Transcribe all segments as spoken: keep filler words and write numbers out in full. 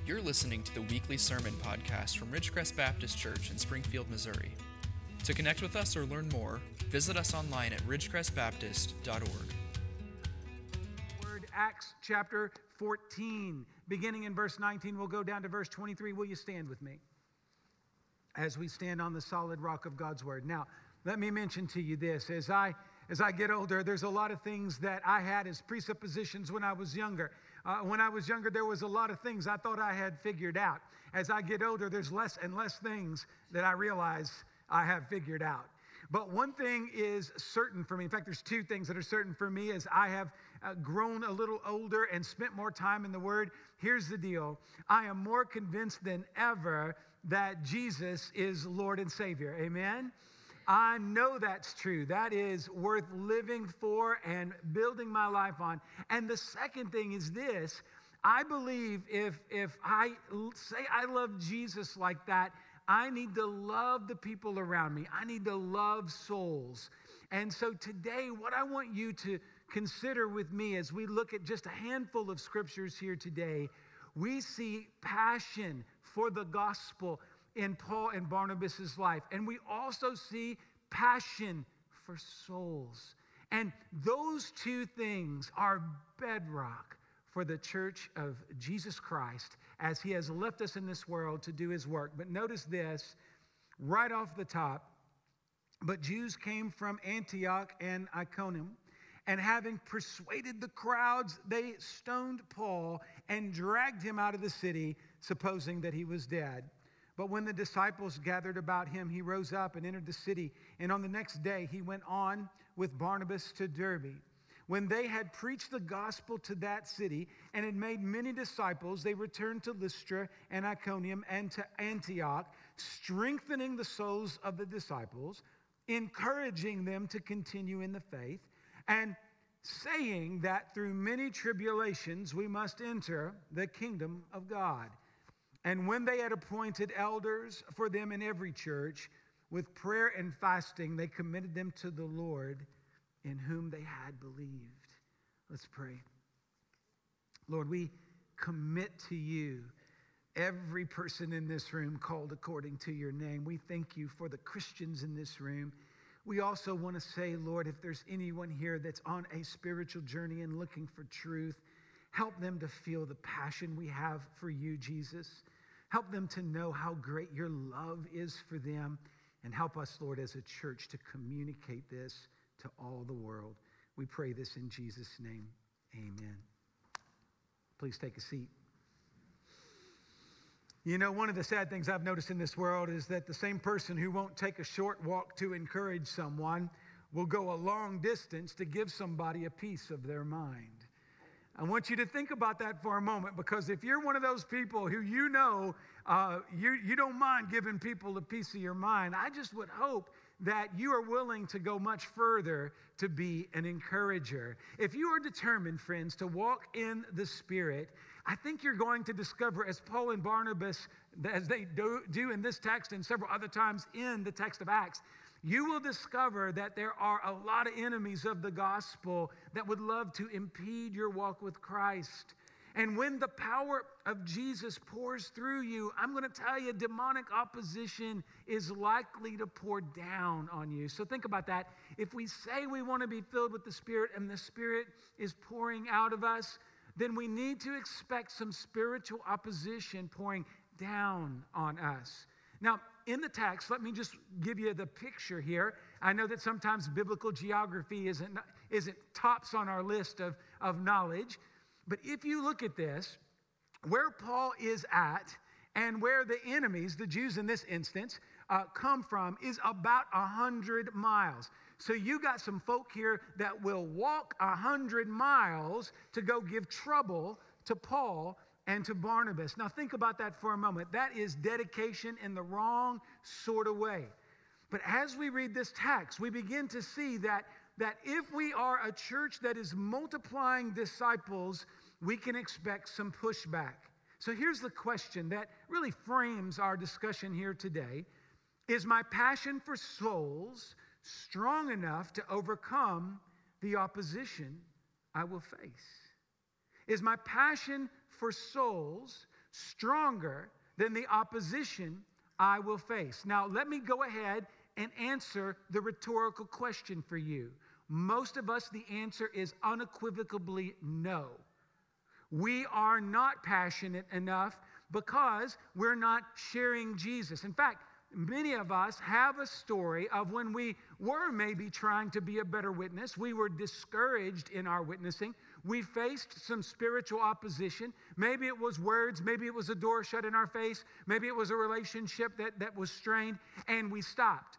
You're listening to the weekly sermon podcast from Ridgecrest Baptist Church in Springfield, Missouri. To connect with us or learn more, visit us online at ridgecrest baptist dot org. Word Acts chapter fourteen, beginning in verse nineteen, we'll go down to verse twenty-three. Will you stand with me as we stand on the solid rock of God's word? Now, let me mention to you this. As I as I get older, there's a lot of things that I had as presuppositions when I was younger. Uh, when I was younger, there was a lot of things I thought I had figured out. As I get older, there's less and less things that I realize I have figured out. But one thing is certain for me. In fact, there's two things that are certain for me as I have uh, grown a little older and spent more time in the Word. Here's the deal. I am more convinced than ever that Jesus is Lord and Savior. Amen? I know that's true. That is worth living for and building my life on. And the second thing is this. I believe if, if I say I love Jesus like that, I need to love the people around me. I need to love souls. And so today, what I want you to consider with me as we look at just a handful of scriptures here today, we see passion for the gospel in Paul and Barnabas' life. And we also see passion for souls. And those two things are bedrock for the church of Jesus Christ as he has left us in this world to do his work. But notice this right off the top. But Jews came from Antioch and Iconium, and having persuaded the crowds, they stoned Paul and dragged him out of the city, supposing that he was dead. But when the disciples gathered about him, he rose up and entered the city. And on the next day, he went on with Barnabas to Derbe. When they had preached the gospel to that city and had made many disciples, they returned to Lystra and Iconium and to Antioch, strengthening the souls of the disciples, encouraging them to continue in the faith, and saying that through many tribulations we must enter the kingdom of God. And when they had appointed elders for them in every church, with prayer and fasting, they committed them to the Lord in whom they had believed. Let's pray. Lord, we commit to you every person in this room called according to your name. We thank you for the Christians in this room. We also want to say, Lord, if there's anyone here that's on a spiritual journey and looking for truth, help them to feel the passion we have for you, Jesus. Help them to know how great your love is for them. And help us, Lord, as a church to communicate this to all the world. We pray this in Jesus' name. Amen. Please take a seat. You know, one of the sad things I've noticed in this world is that the same person who won't take a short walk to encourage someone will go a long distance to give somebody a piece of their mind. I want you to think about that for a moment, because if you're one of those people who you know uh, you, you don't mind giving people a piece of your mind, I just would hope that you are willing to go much further to be an encourager. If you are determined, friends, to walk in the Spirit, I think you're going to discover, as Paul and Barnabas, as they do, do in this text and several other times in the text of Acts, you will discover that there are a lot of enemies of the gospel that would love to impede your walk with Christ. And when the power of Jesus pours through you, I'm going to tell you, demonic opposition is likely to pour down on you. So think about that. If we say we want to be filled with the Spirit and the Spirit is pouring out of us, then we need to expect some spiritual opposition pouring down on us. Now, in the text, let me just give you the picture here. I know that sometimes biblical geography isn't, isn't tops on our list of, of knowledge. But if you look at this, where Paul is at and where the enemies, the Jews in this instance, uh, come from is about one hundred miles. So you got some folk here that will walk one hundred miles to go give trouble to Paul and to Barnabas. Now think about that for a moment. That is dedication in the wrong sort of way. But as we read this text, we begin to see that, that if we are a church that is multiplying disciples, we can expect some pushback. So here's the question that really frames our discussion here today. Is my passion for souls strong enough to overcome the opposition I will face? Is my passion for souls stronger than the opposition I will face. Now, let me go ahead and answer the rhetorical question for you. Most of us, the answer is unequivocally no. We are not passionate enough because we're not sharing Jesus. In fact, many of us have a story of when we were maybe trying to be a better witness. We were discouraged in our witnessing. We faced some spiritual opposition. Maybe it was words. Maybe it was a door shut in our face. Maybe it was a relationship that, that was strained, and we stopped.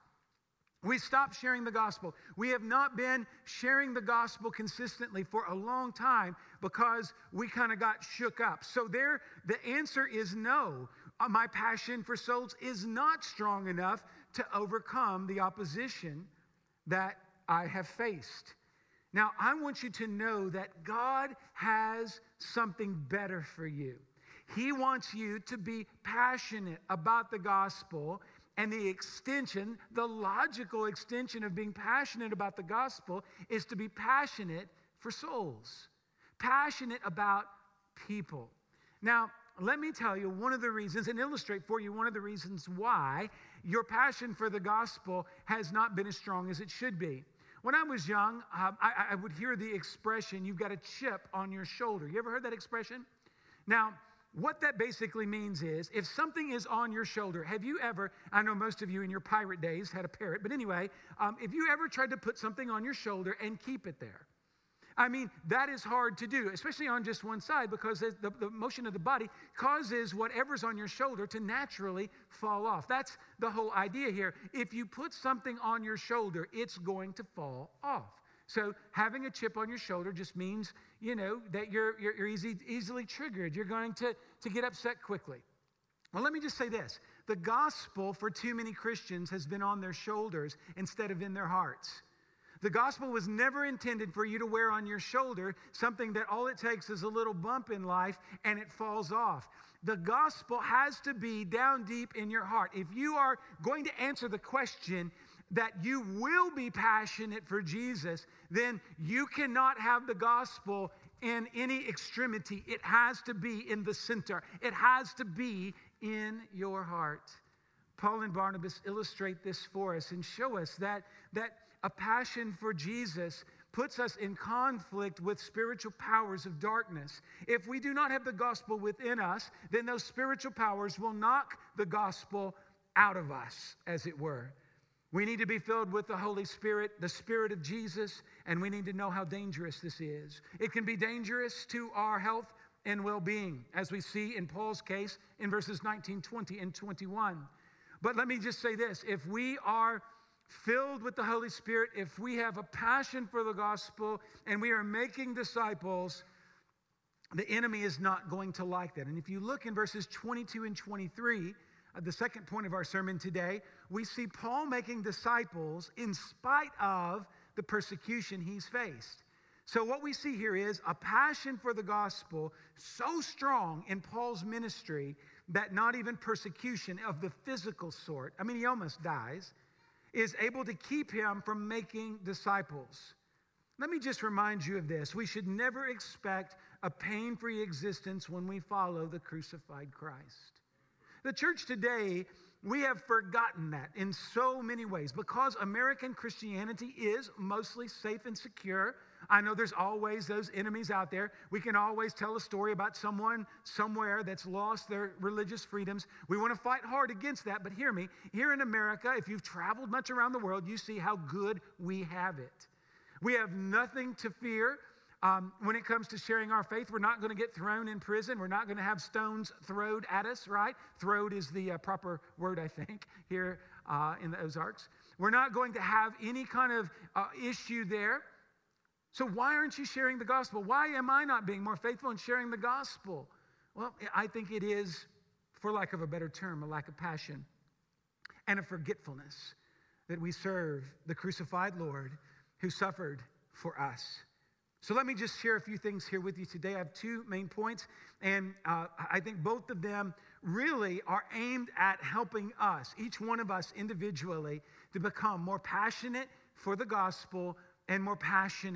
We stopped sharing the gospel. We have not been sharing the gospel consistently for a long time because we kind of got shook up. So there, the answer is no. Uh, my passion for souls is not strong enough to overcome the opposition that I have faced. Now, I want you to know that God has something better for you. He wants you to be passionate about the gospel. And the extension, the logical extension of being passionate about the gospel is to be passionate for souls, passionate about people. Now, let me tell you one of the reasons and illustrate for you one of the reasons why your passion for the gospel has not been as strong as it should be. When I was young, uh, I, I would hear the expression, you've got a chip on your shoulder. You ever heard that expression? Now, what that basically means is, if something is on your shoulder, have you ever, I know most of you in your pirate days had a parrot, but anyway, um, if you ever tried to put something on your shoulder and keep it there, I mean, that is hard to do, especially on just one side, because the, the motion of the body causes whatever's on your shoulder to naturally fall off. That's the whole idea here. If you put something on your shoulder, it's going to fall off. So having a chip on your shoulder just means, you know, that you're, you're, you're easy, easily triggered. You're going to, to get upset quickly. Well, let me just say this. The gospel for too many Christians has been on their shoulders instead of in their hearts. The gospel was never intended for you to wear on your shoulder something that all it takes is a little bump in life and it falls off. The gospel has to be down deep in your heart. If you are going to answer the question that you will be passionate for Jesus, then you cannot have the gospel in any extremity. It has to be in the center. It has to be in your heart. Paul and Barnabas illustrate this for us and show us that, that a passion for Jesus puts us in conflict with spiritual powers of darkness. If we do not have the gospel within us, then those spiritual powers will knock the gospel out of us, as it were. We need to be filled with the Holy Spirit, the Spirit of Jesus, and we need to know how dangerous this is. It can be dangerous to our health and well-being, as we see in Paul's case in verses nineteen, twenty, and twenty-one. But let me just say this. If we are filled with the Holy Spirit, if we have a passion for the gospel, and we are making disciples, the enemy is not going to like that. And if you look in verses twenty-two and twenty-three, the second point of our sermon today, we see Paul making disciples in spite of the persecution he's faced. So what we see here is a passion for the gospel so strong in Paul's ministry that not even persecution of the physical sort, I mean, he almost dies, is able to keep him from making disciples. Let me just remind you of this. We should never expect a pain-free existence when we follow the crucified Christ. The church today, we have forgotten that in so many ways. Because American Christianity is mostly safe and secure, I know there's always those enemies out there. We can always tell a story about someone somewhere that's lost their religious freedoms. We want to fight hard against that, but hear me. Here in America, if you've traveled much around the world, you see how good we have it. We have nothing to fear. Um, when it comes to sharing our faith, we're not going to get thrown in prison. We're not going to have stones thrown at us, right? Throwed is the uh, proper word, I think, here uh, in the Ozarks. We're not going to have any kind of uh, issue there. So why aren't you sharing the gospel? Why am I not being more faithful in sharing the gospel? Well, I think it is, for lack of a better term, a lack of passion and a forgetfulness that we serve the crucified Lord who suffered for us. So let me just share a few things here with you today. I have two main points, and uh, I think both of them really are aimed at helping us, each one of us individually, to become more passionate for the gospel and more passionate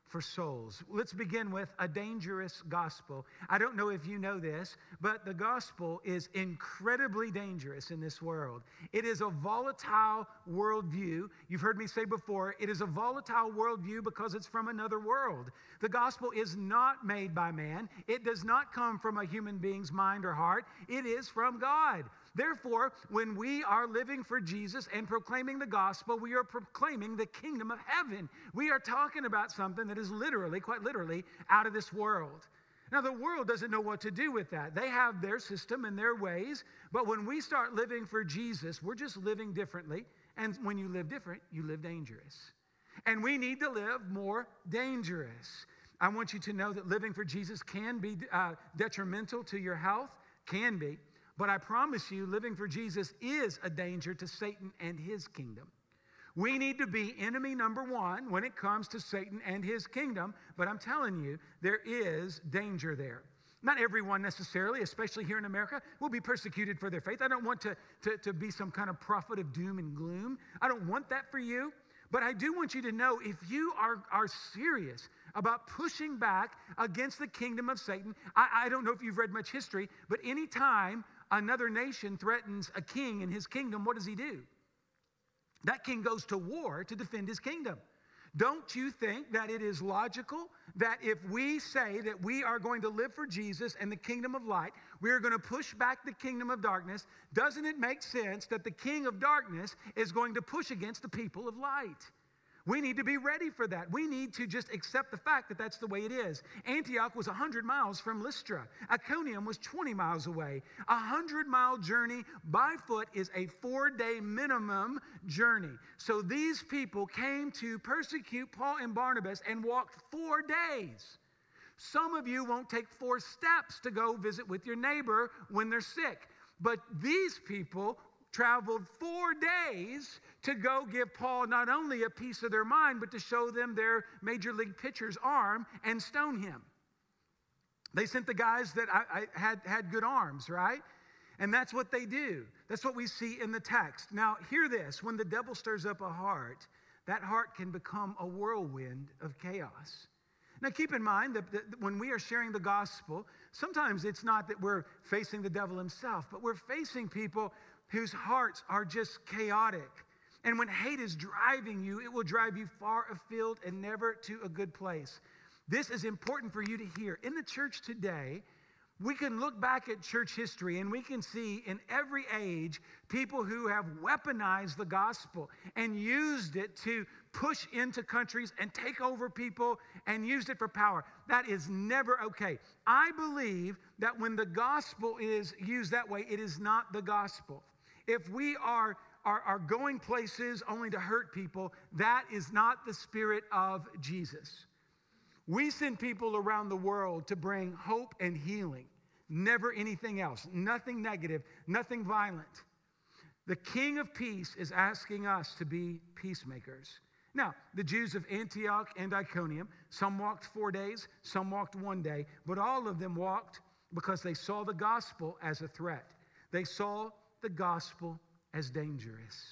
for souls. Let's begin with a dangerous gospel. I don't know if you know this, but the gospel is incredibly dangerous in this world. It is a volatile worldview. You've heard me say before, it is a volatile worldview because it's from another world. The gospel is not made by man. It does not come from a human being's mind or heart. It is from God. Therefore, when we are living for Jesus and proclaiming the gospel, we are proclaiming the kingdom of heaven. We are talking about something that is literally, quite literally, out of this world. Now, the world doesn't know what to do with that. They have their system and their ways, but when we start living for Jesus, we're just living differently. And when you live different, you live dangerous. And we need to live more dangerous. I want you to know that living for Jesus can be uh, detrimental to your health, can be. But I promise you, living for Jesus is a danger to Satan and his kingdom. We need to be enemy number one when it comes to Satan and his kingdom. But I'm telling you, there is danger there. Not everyone necessarily, especially here in America, will be persecuted for their faith. I don't want to, to, to be some kind of prophet of doom and gloom. I don't want that for you. But I do want you to know, if you are, are serious about pushing back against the kingdom of Satan, I, I don't know if you've read much history, but anytime another nation threatens a king in his kingdom, what does he do? That king goes to war to defend his kingdom. Don't you think that it is logical that if we say that we are going to live for Jesus and the kingdom of light, we are going to push back the kingdom of darkness? Doesn't it make sense that the king of darkness is going to push against the people of light? We need to be ready for that. We need to just accept the fact that that's the way it is. Antioch was one hundred miles from Lystra. Iconium was twenty miles away. A one hundred mile journey by foot is a four-day minimum journey. So these people came to persecute Paul and Barnabas and walked four days. Some of you won't take four steps to go visit with your neighbor when they're sick. But these people traveled four days to go give Paul not only a piece of their mind, but to show them their major league pitcher's arm and stone him. They sent the guys that I, I had, had good arms, right? And that's what they do. That's what we see in the text. Now, hear this. When the devil stirs up a heart, that heart can become a whirlwind of chaos. Now, keep in mind that, that when we are sharing the gospel, sometimes it's not that we're facing the devil himself, but we're facing people whose hearts are just chaotic. And when hate is driving you, it will drive you far afield and never to a good place. This is important for you to hear. In the church today, we can look back at church history and we can see in every age people who have weaponized the gospel and used it to push into countries and take over people and used it for power. That is never okay. I believe that when the gospel is used that way, it is not the gospel. If we are, are, are going places only to hurt people, that is not the spirit of Jesus. We send people around the world to bring hope and healing, never anything else, nothing negative, nothing violent. The King of Peace is asking us to be peacemakers. Now, the Jews of Antioch and Iconium, some walked four days, some walked one day, but all of them walked because they saw the gospel as a threat. They saw the gospel as dangerous.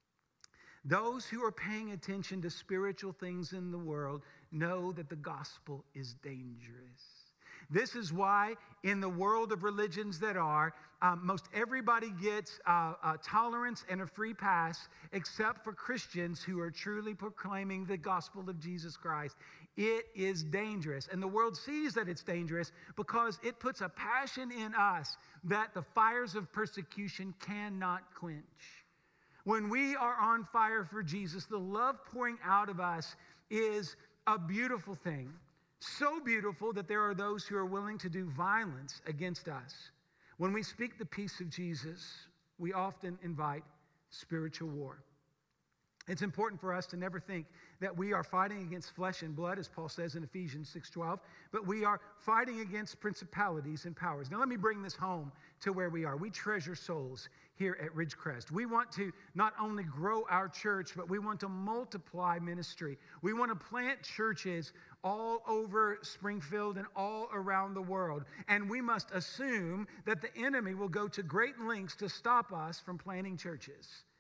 Those who are paying attention to spiritual things in the world know that the gospel is dangerous. This is why in the world of religions that are, um, most everybody gets uh, uh, tolerance and a free pass except for Christians who are truly proclaiming the gospel of Jesus Christ. It is dangerous. And the world sees that it's dangerous because it puts a passion in us that the fires of persecution cannot quench. When we are on fire for Jesus, the love pouring out of us is a beautiful thing. So beautiful that there are those who are willing to do violence against us. When we speak the peace of Jesus, we often invite spiritual war. It's important for us to never think that we are fighting against flesh and blood, as Paul says in Ephesians six twelve, but we are fighting against principalities and powers. Now, let me bring this home to where we are. We treasure souls here at Ridgecrest. We want to not only grow our church, but we want to multiply ministry. We want to plant churches all over Springfield and all around the world. And we must assume that the enemy will go to great lengths to stop us from planting churches.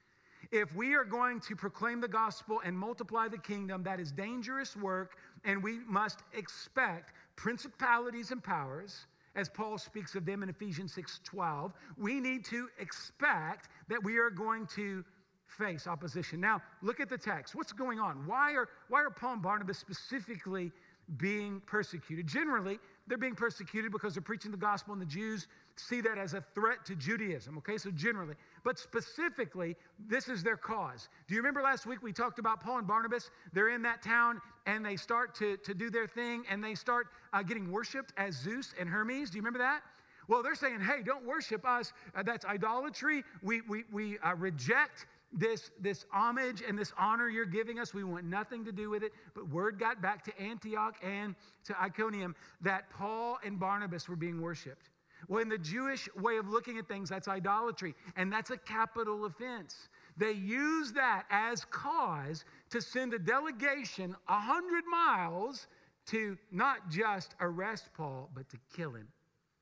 If we are going to proclaim the gospel and multiply the kingdom, that is dangerous work, and we must expect principalities and powers, as Paul speaks of them in Ephesians six twelve. We need to expect that we are going to face opposition. Now, look at the text. What's going on? Why are, why are Paul and Barnabas specifically being persecuted? Generally, they're being persecuted because they're preaching the gospel, and the Jews see that as a threat to Judaism, okay? So generally, but specifically, this is their cause. Do you remember last week we talked about Paul and Barnabas? They're in that town, and they start to, to do their thing, and they start uh, getting worshiped as Zeus and Hermes. Do you remember that? Well, they're saying, hey, don't worship us. Uh, that's idolatry. We, we, we uh, reject This, this homage and this honor you're giving us. We want nothing to do with it. But word got back to Antioch and to Iconium that Paul and Barnabas were being worshiped. Well, in the Jewish way of looking at things, that's idolatry, and that's a capital offense. They use that as cause to send a delegation a hundred miles to not just arrest Paul, but to kill him.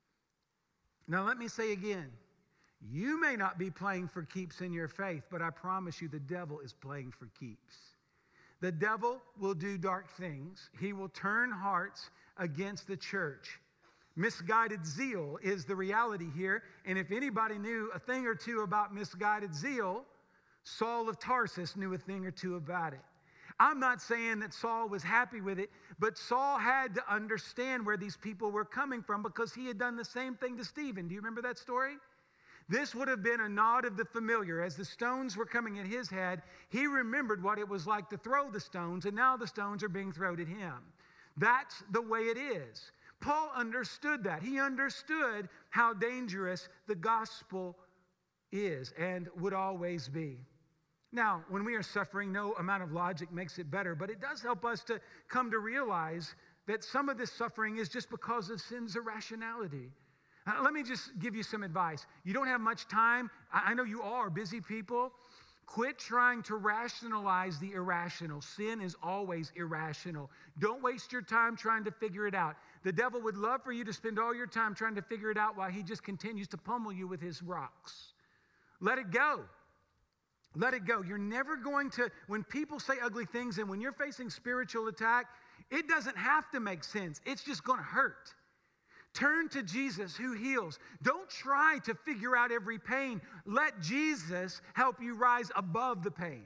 Now, let me say again, you may not be playing for keeps in your faith, but I promise you the devil is playing for keeps. The devil will do dark things. He will turn hearts against the church. Misguided zeal is the reality here. And if anybody knew a thing or two about misguided zeal, Saul of Tarsus knew a thing or two about it. I'm not saying that Saul was happy with it, but Saul had to understand where these people were coming from because he had done the same thing to Stephen. Do you remember that story? This would have been a nod of the familiar. As the stones were coming at his head, he remembered what it was like to throw the stones, and now the stones are being thrown at him. That's the way it is. Paul understood that. He understood how dangerous the gospel is and would always be. Now, when we are suffering, no amount of logic makes it better, but it does help us to come to realize that some of this suffering is just because of sin's irrationality. Uh, let me just give you some advice. You don't have much time. I, I know you all are busy people. Quit trying to rationalize the irrational. Sin is always irrational. Don't waste your time trying to figure it out. The devil would love for you to spend all your time trying to figure it out while he just continues to pummel you with his rocks. Let it go. Let it go. You're never going to, when people say ugly things and when you're facing spiritual attack, it doesn't have to make sense. It's just going to hurt. Turn to Jesus who heals. Don't try to figure out every pain. Let Jesus help you rise above the pain.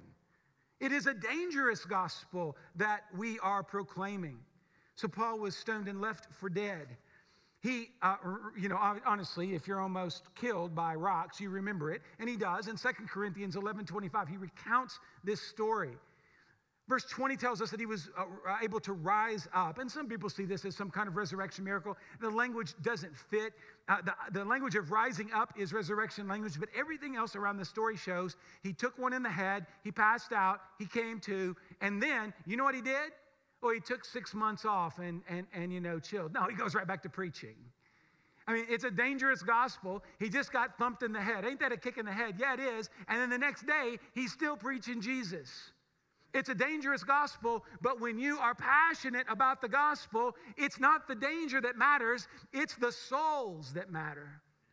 It is a dangerous gospel that we are proclaiming. So Paul was stoned and left for dead. He, uh, you know, honestly, if you're almost killed by rocks, you remember it. And he does. In Second Corinthians eleven twenty-five, he recounts this story. Verse twenty tells us that he was uh, able to rise up. And some people see this as some kind of resurrection miracle. The language doesn't fit. Uh, the, the language of rising up is resurrection language, but everything else around the story shows he took one in the head, he passed out, he came to, and then, you know what he did? Well, he took six months off and, and, and, you know, chilled. No, he goes right back to preaching. I mean, it's a dangerous gospel. He just got thumped in the head. Ain't that a kick in the head? Yeah, it is. And then the next day, he's still preaching Jesus. It's a dangerous gospel, but when you are passionate about the gospel, it's not the danger that matters, it's the souls that matter.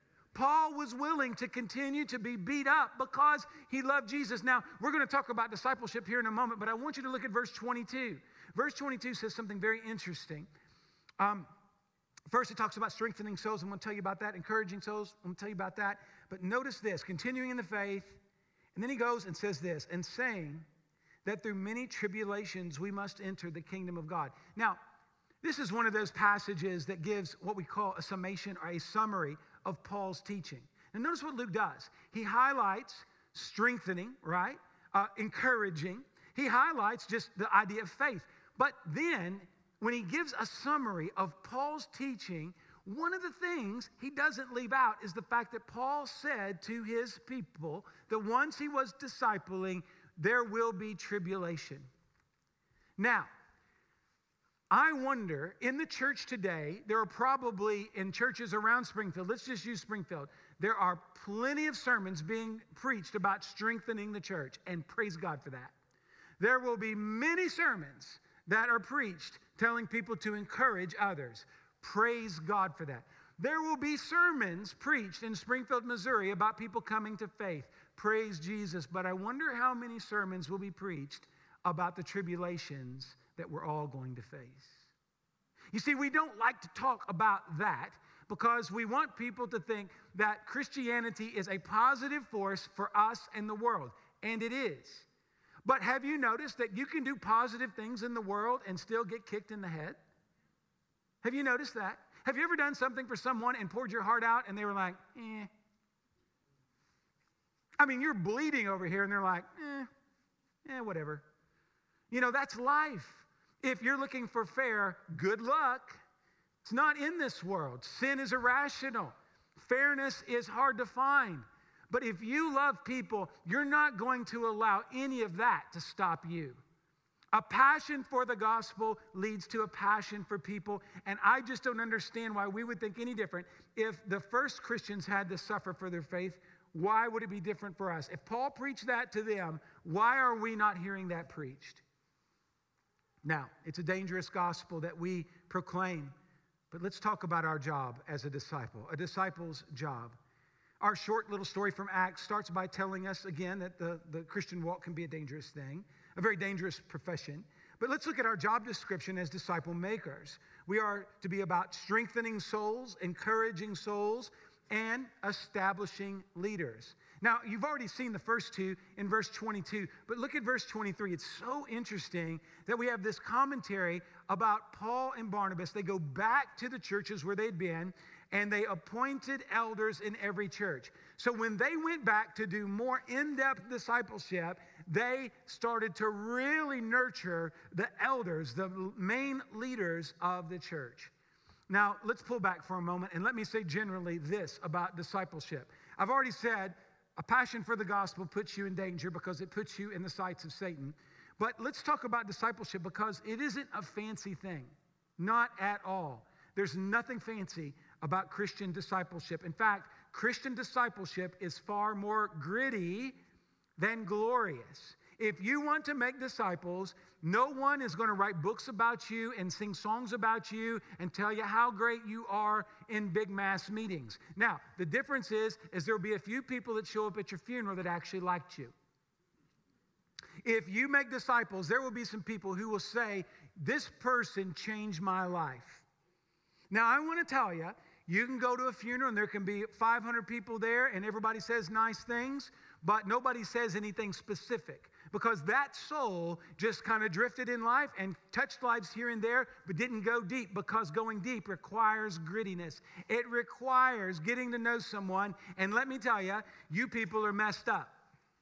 Paul was willing to continue to be beat up because he loved Jesus. Now, we're going to talk about discipleship here in a moment, but I want you to look at verse twenty-two. Verse twenty-two says something very interesting. Um, first, it talks about strengthening souls. I'm going to tell you about that. Encouraging souls. I'm going to tell you about that. But notice this, continuing in the faith. And then he goes and says this, and saying that through many tribulations we must enter the kingdom of God. Now, this is one of those passages that gives what we call a summation or a summary of Paul's teaching. And notice what Luke does. He highlights strengthening, right? Uh, encouraging. He highlights just the idea of faith. But then, when he gives a summary of Paul's teaching, one of the things he doesn't leave out is the fact that Paul said to his people, the ones he was discipling, there will be tribulation. Now, I wonder, in the church today, there are probably, in churches around Springfield, let's just use Springfield, there are plenty of sermons being preached about strengthening the church, and praise God for that. There will be many sermons that are preached telling people to encourage others. Praise God for that. There will be sermons preached in Springfield, Missouri about people coming to faith. praise Jesus, but I wonder how many sermons will be preached about the tribulations that we're all going to face. You see, we don't like to talk about that because we want people to think that Christianity is a positive force for us and the world, and it is. But have you noticed that you can do positive things in the world and still get kicked in the head? Have you noticed that? Have you ever done something for someone and poured your heart out and they were like, eh? I mean, you're bleeding over here and they're like, eh, eh, whatever. You know, that's life. If you're looking for fair, good luck. It's not in this world. Sin is irrational. Fairness is hard to find. But if you love people, you're not going to allow any of that to stop you. A passion for the gospel leads to a passion for people, and I just don't understand why we would think any different. If the first Christians had to suffer for their faith, why would it be different for us? If Paul preached that to them, why are we not hearing that preached? Now, it's a dangerous gospel that we proclaim, but let's talk about our job as a disciple, a disciple's job. Our short little story from Acts starts by telling us again that the, the Christian walk can be a dangerous thing, a very dangerous profession. But let's look at our job description as disciple makers. We are to be about strengthening souls, encouraging souls, and establishing leaders. Now, you've already seen the first two in verse twenty-two, but look at verse twenty-three. It's so interesting that we have this commentary about Paul and Barnabas. They go back to the churches where they'd been, and they appointed elders in every church. So when they went back to do more in-depth discipleship, they started to really nurture the elders, the main leaders of the church. Now, let's pull back for a moment, and let me say generally this about discipleship. I've already said a passion for the gospel puts you in danger because it puts you in the sights of Satan. But let's talk about discipleship because it isn't a fancy thing. Not at all. There's nothing fancy about Christian discipleship. In fact, Christian discipleship is far more gritty than glorious. If you want to make disciples, no one is going to write books about you and sing songs about you and tell you how great you are in big mass meetings. Now, the difference is, is there will be a few people that show up at your funeral that actually liked you. If you make disciples, there will be some people who will say, this person changed my life. Now, I want to tell you, you can go to a funeral and there can be five hundred people there and everybody says nice things, but nobody says anything specific because that soul just kind of drifted in life and touched lives here and there, but didn't go deep because going deep requires grittiness. It requires getting to know someone, and let me tell you, you people are messed up.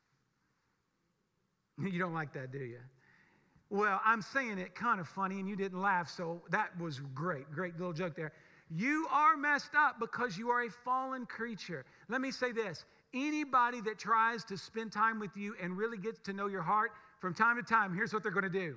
You don't like that, do you? Well, I'm saying it kind of funny and you didn't laugh, so that was great. Great little joke there. You are messed up because you are a fallen creature. Let me say this. Anybody that tries to spend time with you and really gets to know your heart, from time to time, here's what they're going to do.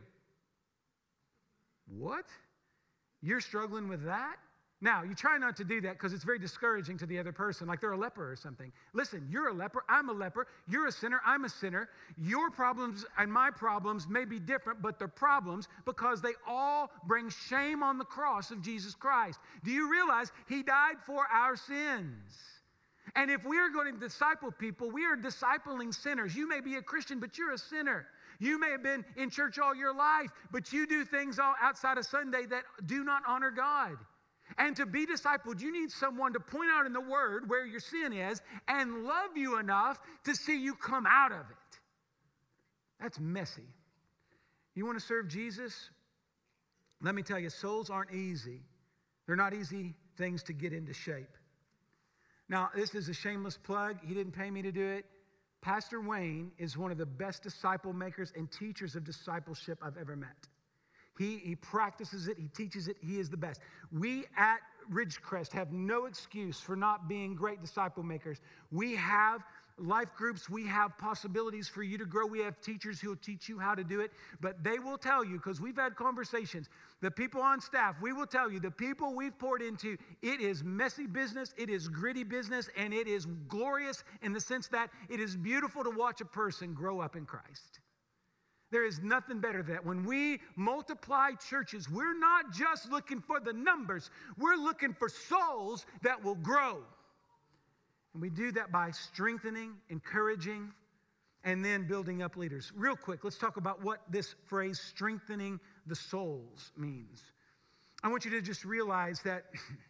What? You're struggling with that? Now, you try not to do that because it's very discouraging to the other person, like they're a leper or something. Listen, you're a leper, I'm a leper, you're a sinner, I'm a sinner. Your problems and my problems may be different, but they're problems because they all bring shame on the cross of Jesus Christ. Do you realize He died for our sins? And if we are going to disciple people, we are discipling sinners. You may be a Christian, but you're a sinner. You may have been in church all your life, but you do things all outside of Sunday that do not honor God. And to be discipled, you need someone to point out in the Word where your sin is and love you enough to see you come out of it. That's messy. You want to serve Jesus? Let me tell you, souls aren't easy. They're not easy things to get into shape. Now, this is a shameless plug. He didn't pay me to do it. Pastor Wayne is one of the best disciple makers and teachers of discipleship I've ever met. He, he practices it. He teaches it. He is the best. We at Ridgecrest have no excuse for not being great disciple makers. We have life groups. We have possibilities for you to grow. We have teachers who will teach you how to do it. But they will tell you, because we've had conversations, the people on staff, we will tell you, the people we've poured into, it is messy business, it is gritty business, and it is glorious in the sense that it is beautiful to watch a person grow up in Christ. There is nothing better than that. When we multiply churches, we're not just looking for the numbers. We're looking for souls that will grow. And we do that by strengthening, encouraging, and then building up leaders. Real quick, let's talk about what this phrase, strengthening the souls, means. I want you to just realize that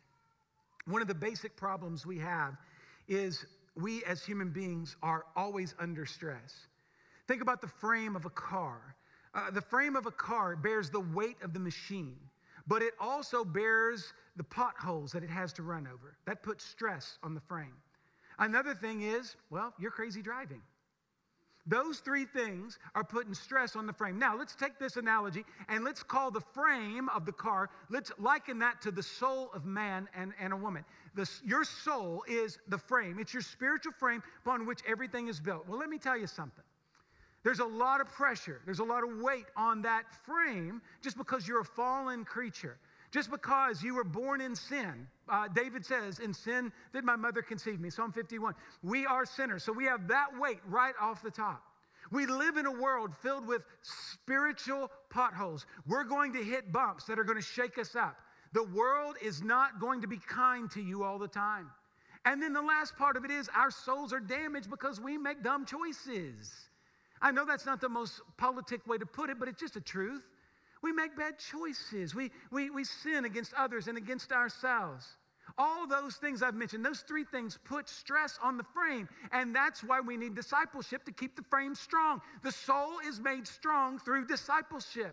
one of the basic problems we have is we as human beings are always under stress. Think about the frame of a car. Uh, the frame of a car bears the weight of the machine, but it also bears the potholes that it has to run over. That puts stress on the frame. Another thing is, well, you're crazy driving. Those three things are putting stress on the frame. Now, let's take this analogy and let's call the frame of the car, let's liken that to the soul of man and, and a woman. The, your soul is the frame. It's your spiritual frame upon which everything is built. Well, let me tell you something. There's a lot of pressure. There's a lot of weight on that frame just because you're a fallen creature. Just because you were born in sin. Uh, David says, in sin did my mother conceive me. Psalm fifty-one. We are sinners, so we have that weight right off the top. We live in a world filled with spiritual potholes. We're going to hit bumps that are going to shake us up. The world is not going to be kind to you all the time. And then the last part of it is our souls are damaged because we make dumb choices. I know that's not the most politic way to put it, but it's just a truth. We make bad choices. We, we, we sin against others and against ourselves. All those things I've mentioned, those three things put stress on the frame. And that's why we need discipleship to keep the frame strong. The soul is made strong through discipleship.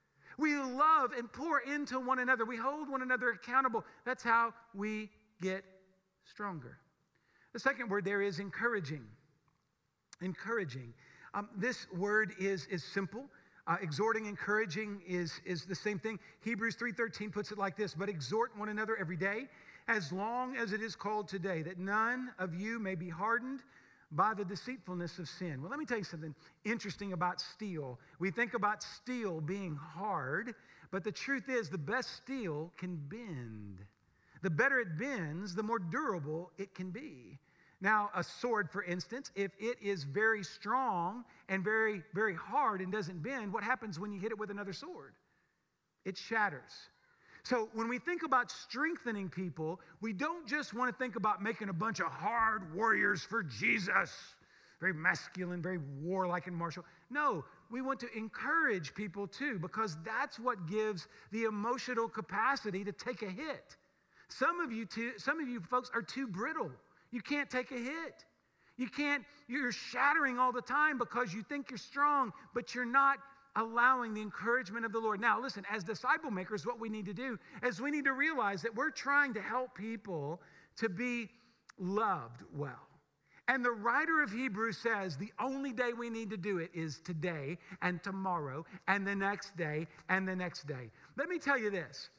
We love and pour into one another. We hold one another accountable. That's how we get stronger. The second word there is encouraging. Encouraging. Um, this word is, is simple. Uh, exhorting, encouraging is, is the same thing. Hebrews three thirteen puts it like this, but exhort one another every day, as long as it is called today, that none of you may be hardened by the deceitfulness of sin. Well, let me tell you something interesting about steel. We think about steel being hard, but the truth is the best steel can bend. The better it bends, the more durable it can be. Now, a sword, for instance, if it is very strong and very, very hard and doesn't bend, what happens when you hit it with another sword? It shatters. So when we think about strengthening people, we don't just want to think about making a bunch of hard warriors for Jesus, very masculine, very warlike and martial. No, we want to encourage people too, because that's what gives the emotional capacity to take a hit. Some of you too, some of you folks are too brittle. You can't take a hit. You can't, you're shattering all the time because you think you're strong, but you're not allowing the encouragement of the Lord. Now, listen, as disciple makers, what we need to do is we need to realize that we're trying to help people to be loved well. And the writer of Hebrews says the only day we need to do it is today and tomorrow and the next day and the next day. Let me tell you this.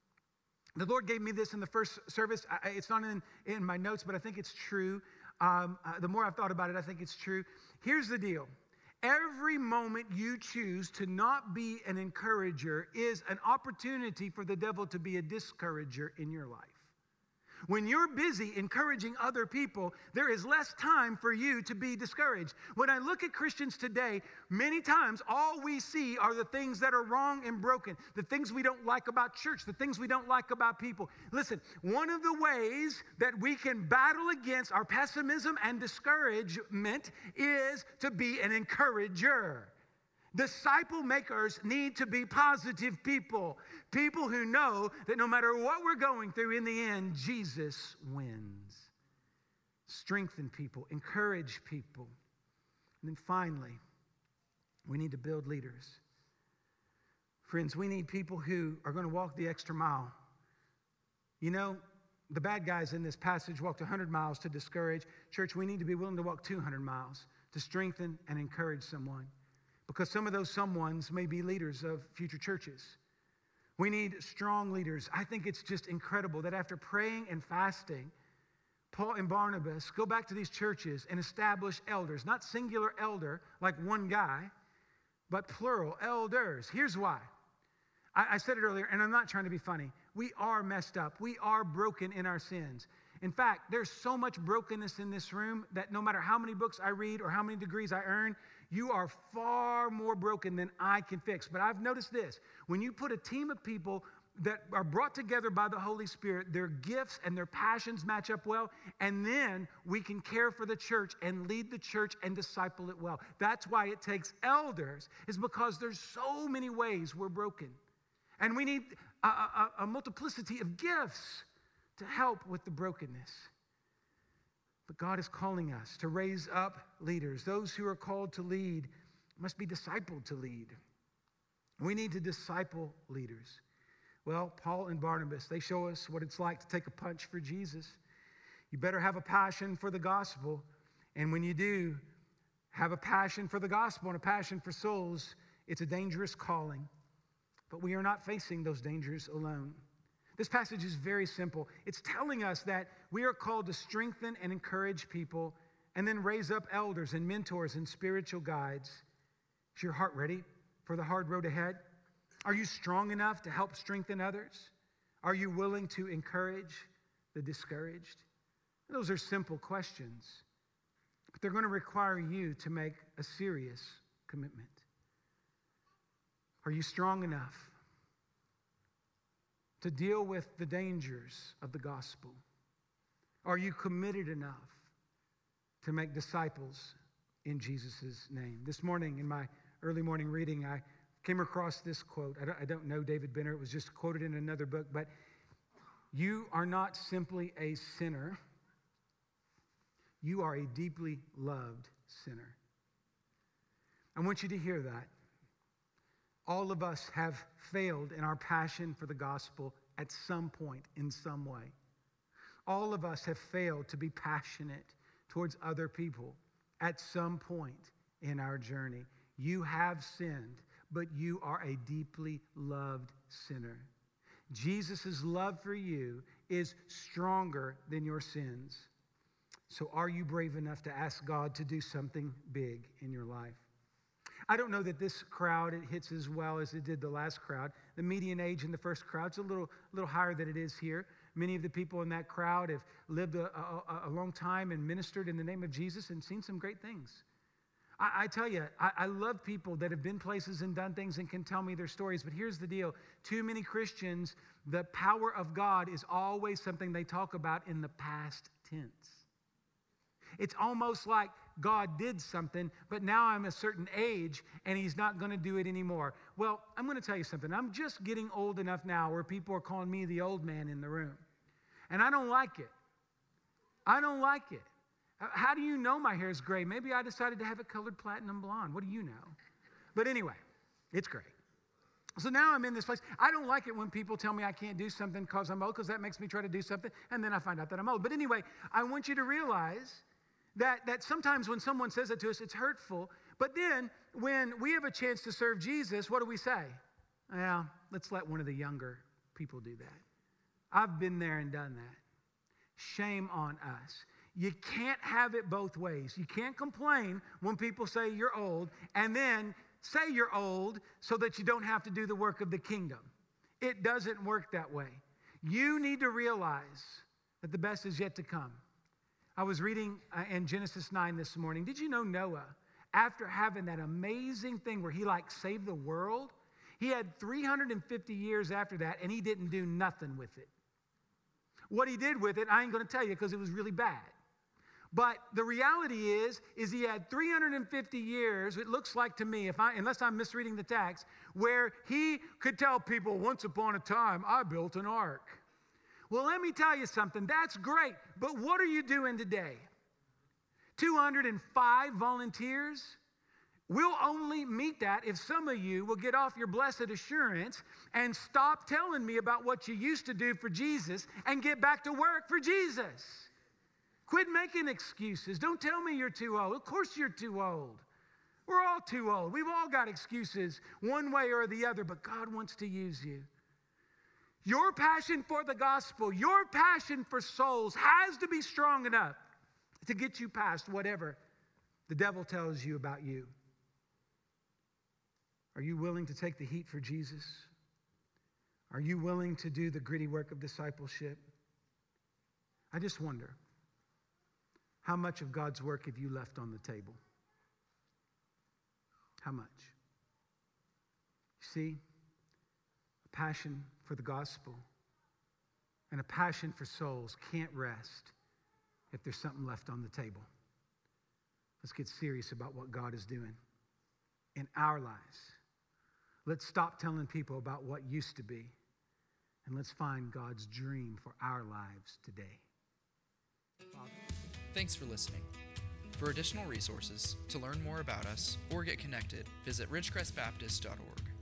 The Lord gave me this in the first service. I, it's not in, in my notes, but I think it's true. Um, uh, the more I've thought about it, I think it's true. Here's the deal. Every moment you choose to not be an encourager is an opportunity for the devil to be a discourager in your life. When you're busy encouraging other people, there is less time for you to be discouraged. When I look at Christians today, many times all we see are the things that are wrong and broken, the things we don't like about church, the things we don't like about people. Listen, one of the ways that we can battle against our pessimism and discouragement is to be an encourager. Disciple makers need to be positive people. People who know that no matter what we're going through, in the end, Jesus wins. Strengthen people, encourage people. And then finally, we need to build leaders. Friends, we need people who are going to walk the extra mile. You know, the bad guys in this passage walked one hundred miles to discourage. Church, we need to be willing to walk two hundred miles to strengthen and encourage someone. Because some of those someones may be leaders of future churches. We need strong leaders. I think it's just incredible that after praying and fasting, Paul and Barnabas go back to these churches and establish elders. Not singular elder, like one guy, but plural, elders. Here's why. I, I said it earlier, and I'm not trying to be funny. We are messed up. We are broken in our sins. In fact, there's so much brokenness in this room that no matter how many books I read or how many degrees I earn, you are far more broken than I can fix. But I've noticed this. When you put a team of people that are brought together by the Holy Spirit, their gifts and their passions match up well, and then we can care for the church and lead the church and disciple it well. That's why it takes elders, is because there's so many ways we're broken. And we need a, a, a multiplicity of gifts to help with the brokenness. But God is calling us to raise up leaders. Those who are called to lead must be discipled to lead. We need to disciple leaders. Well, Paul and Barnabas, they show us what it's like to take a punch for Jesus. You better have a passion for the gospel. And when you do have a passion for the gospel and a passion for souls, it's a dangerous calling. But we are not facing those dangers alone. This passage is very simple. It's telling us that we are called to strengthen and encourage people and then raise up elders and mentors and spiritual guides. Is your heart ready for the hard road ahead? Are you strong enough to help strengthen others? Are you willing to encourage the discouraged? Those are simple questions, but they're going to require you to make a serious commitment. Are you strong enough to deal with the dangers of the gospel? Are you committed enough to make disciples in Jesus' name? This morning in my early morning reading, I came across this quote. I don't, I don't know David Benner. It was just quoted in another book. But you are not simply a sinner. You are a deeply loved sinner. I want you to hear that. All of us have failed in our passion for the gospel at some point in some way. All of us have failed to be passionate towards other people at some point in our journey. You have sinned, but you are a deeply loved sinner. Jesus' love for you is stronger than your sins. So are you brave enough to ask God to do something big in your life? I don't know that this crowd, it hits as well as it did the last crowd. The median age in the first crowd is a little, little higher than it is here. Many of the people in that crowd have lived a, a, a long time and ministered in the name of Jesus and seen some great things. I, I tell you, I, I love people that have been places and done things and can tell me their stories. But here's the deal. Too many Christians, the power of God is always something they talk about in the past tense. It's almost like God did something, but now I'm a certain age and he's not going to do it anymore. Well, I'm going to tell you something. I'm just getting old enough now where people are calling me the old man in the room. And I don't like it. I don't like it. How do you know my hair is gray? Maybe I decided to have it colored platinum blonde. What do you know? But anyway, it's gray. So now I'm in this place. I don't like it when people tell me I can't do something because I'm old, because that makes me try to do something, and then I find out that I'm old. But anyway, I want you to realize that, that sometimes when someone says it to us, it's hurtful. But then when we have a chance to serve Jesus, what do we say? Well, let's let one of the younger people do that. I've been there and done that. Shame on us. You can't have it both ways. You can't complain when people say you're old and then say you're old so that you don't have to do the work of the kingdom. It doesn't work that way. You need to realize that the best is yet to come. I was reading uh, in Genesis nine this morning. Did you know Noah, after having that amazing thing where he like saved the world, he had three hundred fifty years after that and he didn't do nothing with it. What he did with it, I ain't going to tell you because it was really bad. But the reality is, is he had three hundred fifty years, it looks like to me, if I, unless I'm misreading the text, where he could tell people, once upon a time, I built an ark. Well, let me tell you something. That's great. But what are you doing today? two hundred five volunteers? We'll only meet that if some of you will get off your blessed assurance and stop telling me about what you used to do for Jesus and get back to work for Jesus. Quit making excuses. Don't tell me you're too old. Of course you're too old. We're all too old. We've all got excuses one way or the other, but God wants to use you. Your passion for the gospel, your passion for souls has to be strong enough to get you past whatever the devil tells you about you. Are you willing to take the heat for Jesus? Are you willing to do the gritty work of discipleship? I just wonder, how much of God's work have you left on the table? How much? See, passion for the gospel and a passion for souls can't rest if there's something left on the table. Let's get serious about what God is doing in our lives. Let's stop telling people about what used to be, and let's find God's dream for our lives today. Father. Thanks for listening. For additional resources, to learn more about us, or get connected, visit ridgecrest baptist dot org.